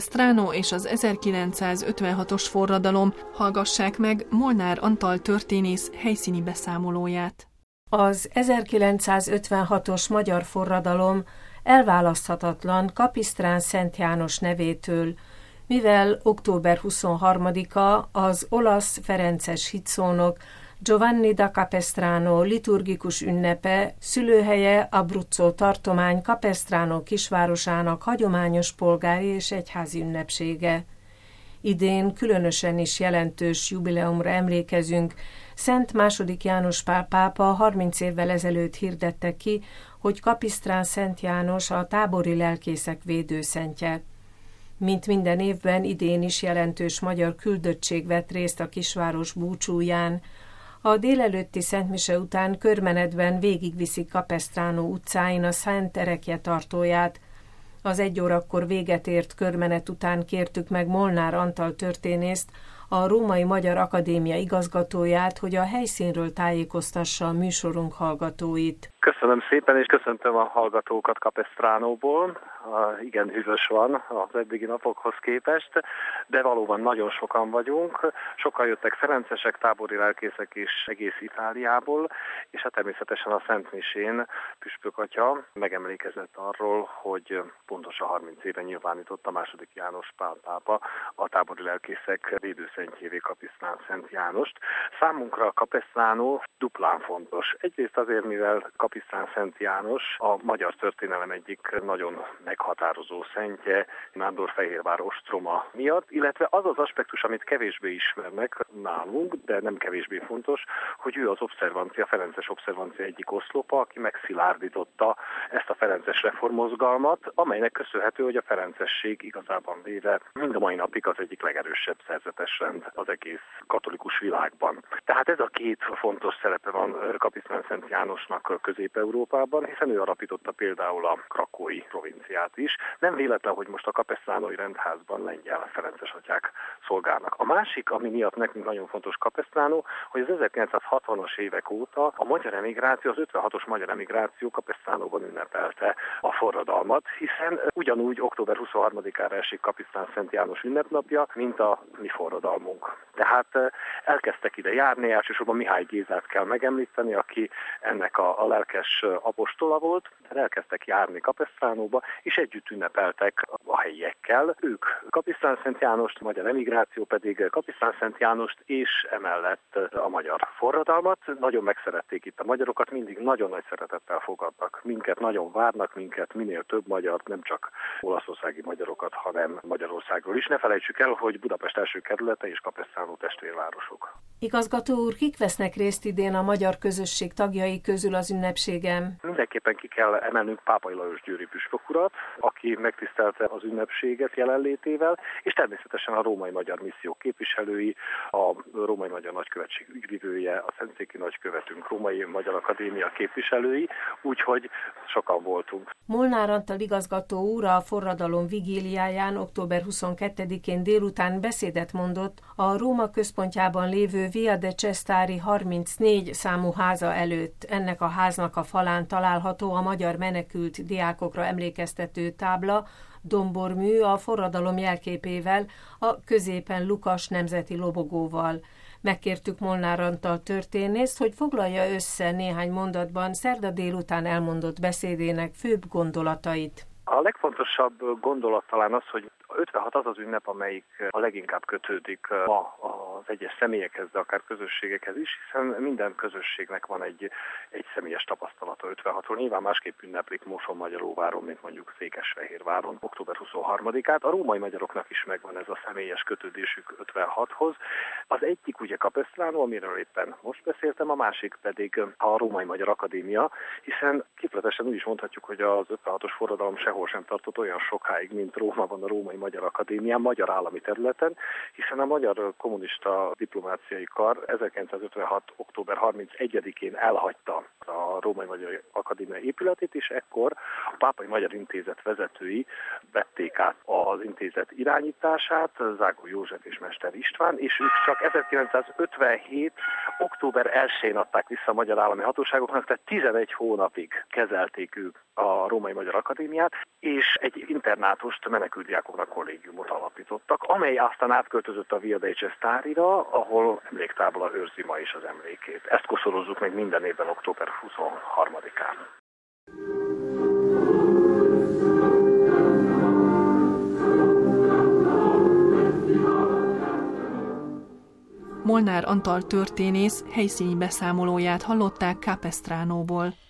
Capestrano és az 1956-os forradalom. Hallgassák meg Molnár Antal történész helyszíni beszámolóját. Az 1956-os magyar forradalom elválaszthatatlan Kapisztrán Szent János nevétől, mivel október 23-a az olasz ferences hitszónok Giovanni da Capestrano liturgikus ünnepe, szülőhelye Abruzzo tartomány Capestrano kisvárosának hagyományos polgári és egyházi ünnepsége. Idén különösen is jelentős jubileumra emlékezünk. Szent II. János Pál pápa 30 évvel ezelőtt hirdette ki, hogy Kapisztrán Szent János a tábori lelkészek védőszentje. Mint minden évben, idén is jelentős magyar küldöttség vett részt a kisváros búcsúján. A délelőtti szentmise után körmenetben végigviszik Capestrano utcáin a Szent Erekje tartóját. Az 1 órakor véget ért körmenet után kértük meg Molnár Antal történészt, a Római Magyar Akadémia igazgatóját, hogy a helyszínről tájékoztassa a műsorunk hallgatóit. Köszönöm szépen, és köszöntöm a hallgatókat Capestránóból. Igen hűvös van az eddigi napokhoz képest, de valóban nagyon sokan vagyunk. Sokan jöttek ferencesek, tábori lelkészek is egész Itáliából, és hát természetesen a Szent Misén Püspök atya megemlékezett arról, hogy pontosan 30 éve nyilvánította II. János Pál pápa a tábori lelkészek védőszentjévé Kapisztrán Szent Jánost. Számunkra Capestrano duplán fontos. Egyrészt azért, mivel Kapisztrán Szent János a magyar történelem egyik nagyon meghatározó szentje, Nándorfehérvár ostroma miatt, illetve az az aspektus, amit kevésbé ismernek nálunk, de nem kevésbé fontos, hogy ő az obszervancia, ferences obszervancia egyik oszlopa, aki megszilárdította ezt a ferences reformmozgalmat, amelynek köszönhető, hogy a ferencesség igazában véve mind a mai napig az egyik legerősebb szerzetes rend az egész katolikus világban. Tehát ez a két fontos szerepe van Kapisztrán Szent Jánosnak Közép-Európában, hiszen ő alapította például a krakói provinciát is. Nem véletlen, hogy most a Capestránói rendházban lengyel ferences atyák szolgálnak. A másik, ami miatt nekünk nagyon fontos Capestrano, hogy az 1960-as évek óta a magyar emigráció, az 56-os magyar emigráció Capestránóban ünnepelte a forradalmat, hiszen ugyanúgy október 23-ára esik Kapisztrán Szent János ünnepnapja, mint a mi forradalmunk. Tehát elkezdtek ide járni, elsősorban Mihály Gézát kell megemlíteni, aki ennek a lelkes apostola volt, elkezdtek járni Capestránóba, és együtt ünnepeltek a helyiekkel. Ők Kapisztrán Szent Jánost, a magyar emigráció pedig Kapisztrán Szent Jánost, és emellett a magyar forradalmat. Nagyon megszerették itt a magyarokat, mindig nagyon nagy szeretettel fogadnak. Minket nagyon várnak, minket minél több magyart, nem csak olaszországi magyarokat, hanem Magyarországról is. Ne felejtsük el, hogy Budapest első kerülete és Capestránó testvérvárosok. Igazgató úr, kik vesznek részt idén a magyar közösség tagjai közül az ünnepségen? Mindenképpen ki kell emelnünk Pápai Lajos győri püspök urat, aki megtisztelte az ünnepséget jelenlétével, és természetesen a római magyar misszió képviselői, a római magyar nagykövetség ügyvivője, a szentszéki nagykövetünk, Római Magyar Akadémia képviselői, úgyhogy sokan voltunk. Molnár Antal igazgató úr a forradalom vigíliáján október 22-én délután beszédet mondott a Róma központjában lévő Via de Cestari 34 számú háza előtt. Ennek a háznak a falán található a magyar menekült diákokra emlékeztető tábla, dombormű a forradalom jelképével, a középen Lukas nemzeti lobogóval. Megkértük Molnár Antal történészt, hogy foglalja össze néhány mondatban szerda délután elmondott beszédének főbb gondolatait. A legfontosabb gondolat talán az, hogy 56 az az ünnep, amelyik a leginkább kötődik az egyes személyekhez, de akár közösségekhez is, hiszen minden közösségnek van egy személyes tapasztalata 56-ról. Nyilván másképp ünneplik Mosonmagyaróváron, mint mondjuk Székesfehérváron október 23-át. A római magyaroknak is megvan ez a személyes kötődésük 56-hoz. Az egyik ugye Capestrano, amiről éppen most beszéltem, a másik pedig a Római Magyar Akadémia, hiszen képletesen úgy is mondhatjuk, hogy az 56-os forradalom sehol sem tartott olyan sokáig, mint Rómában a Római Magyar Akadémián, magyar állami területen, hiszen a Magyar Kommunista Diplomáciai Kar 1956. október 31-én elhagyta a Római Magyar Akadémia épületét, és ekkor a Pápai Magyar Intézet vezetői vették át az intézet irányítását, Zágó József és Mester István, és ők csak 1957. október 1-én adták vissza a magyar állami hatóságoknak, tehát 11 hónapig kezelték ők a Római Magyar Akadémiát, és egy internátust, menekültdiákoknak kollégiumot alapítottak, amely aztán átköltözött a Via dei Cestárira, ahol emléktábla őrzi ma is az emlékét. Ezt koszorozzuk meg minden évben október 23-án. Molnár Antal történész helyszíni beszámolóját hallották Capestránóból.